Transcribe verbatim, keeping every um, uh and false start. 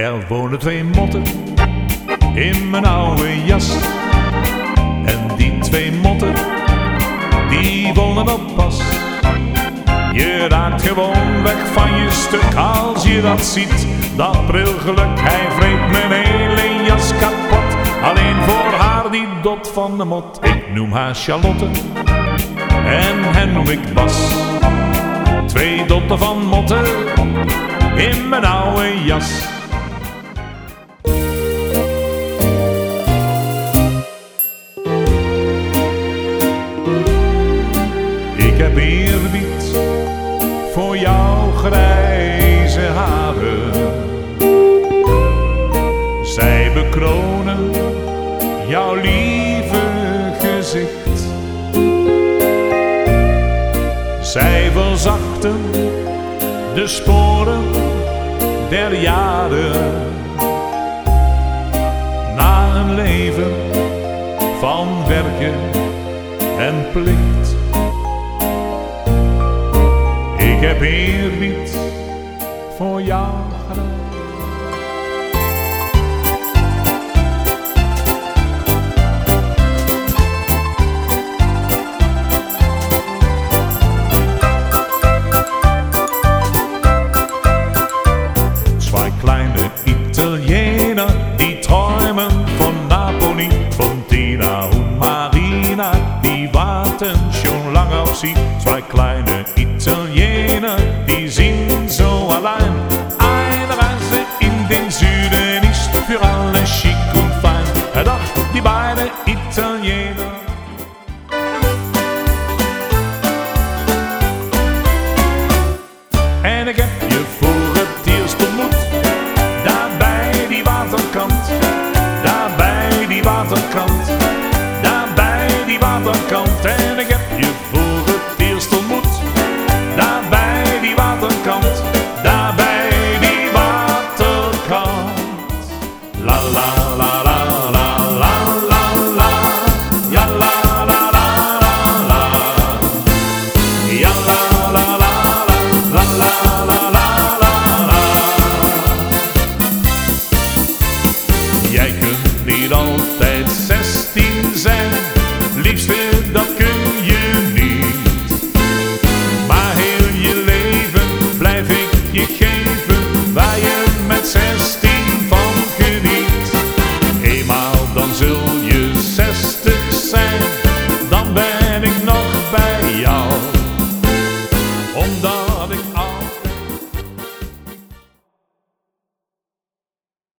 Er wonen twee motten in mijn oude jas. En die twee motten, die wonen op pas. Je raakt gewoon weg van je stuk als je dat ziet. Dat prilgeluk, hij vreet mijn hele jas kapot. Alleen voor haar die dot van de mot. Ik noem haar Charlotte en hen noem ik Bas. Twee dotten van motten in mijn oude jas. Ik heb eerbied voor jouw grijze haren. Zij bekronen jouw lieve gezicht. Zij verzachten de sporen der jaren. Na een leven van werken en plicht. Ik heb eerbied voor jou gedaan. Zwei kleine Italiener, die träumen von Napoli, von Tina und Marina, die warten schon lange auf sie. Zwei kleine Italiener, die sind so allein. Eine Reise in den Süden ist für alle schick und fein. Doch die beiden Italiener. En ik heb je voor het eerst ontmoet, daar bij die waterkant, daar bij die waterkant, daar bij die waterkant. En ik heb je voor het eerst ontmoet, daar bij die waterkant, daar bij die waterkant. La la la la la la la la, ja la la la la la, ja la la la la la la la la. Jij kunt niet altijd zestien zijn, liefste dat kun je niet. Maar heel je leven blijf ik je geven, waar je met zestien van geniet. Eenmaal dan zul je zestig zijn, dan ben ik nog bij jou, omdat ik